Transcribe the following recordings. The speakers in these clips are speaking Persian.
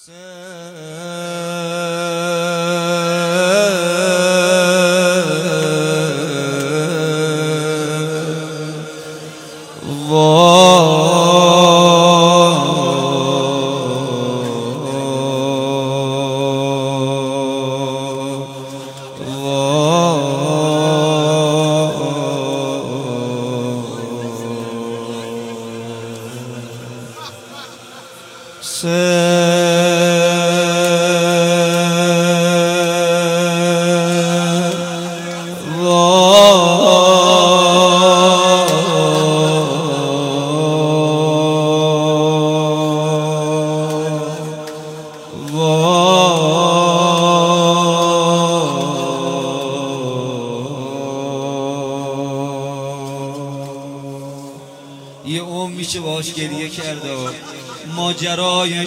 یه عمر میشه باش گریه کرده ماجرای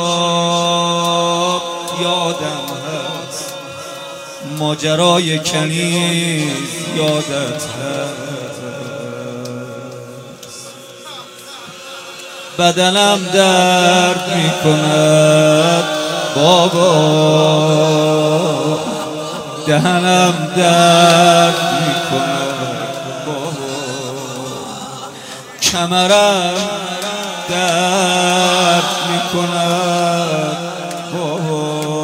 شراب یادم هست، ماجرای کنیز یادت هست، بدنم درد میکند بابا، دهنم درد میکند بابا، کمرم درد میکند بابا،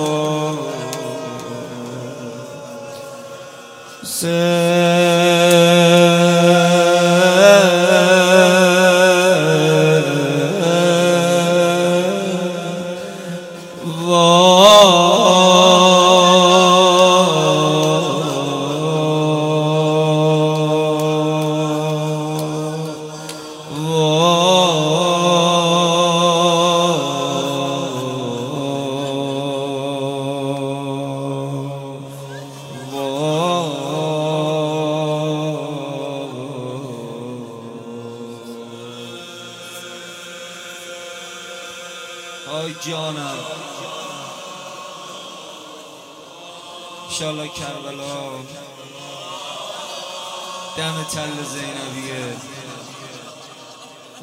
آی جانم انشالله کربلا دم تل زینبیه